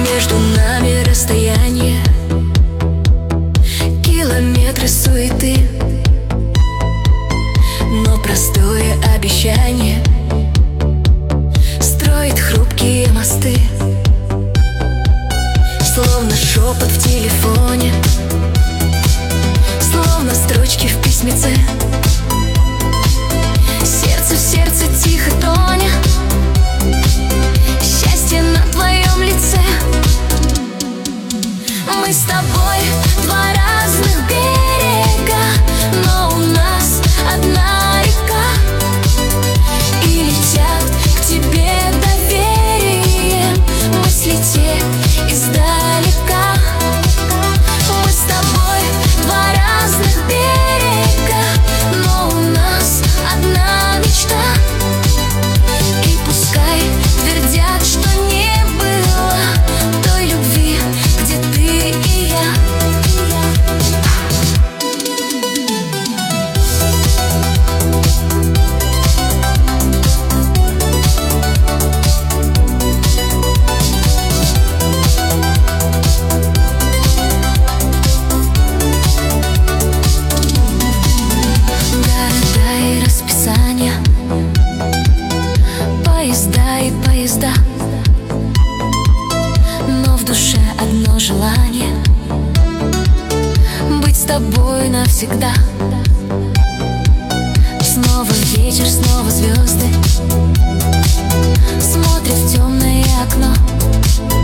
Между нами расстояние, километры суеты, но простое обещание строит хрупкие мосты. Словно шепот в телефоне, словно строчки в письмеце. Сердце в сердце тихо тоня, счастье на твоем лице. Мы с тобой два разных берега, но у нас одна река, и летят к тебе доверием мысли те издалека. Мы с тобой два разных берега, но у нас одна мечта. И пускай твердят, что не было той любви, где ты и я. Города и расписания, поезда и поезда, но в душе одно желание — быть с тобой навсегда. Снова вечер, снова звезды смотрят в темное окно.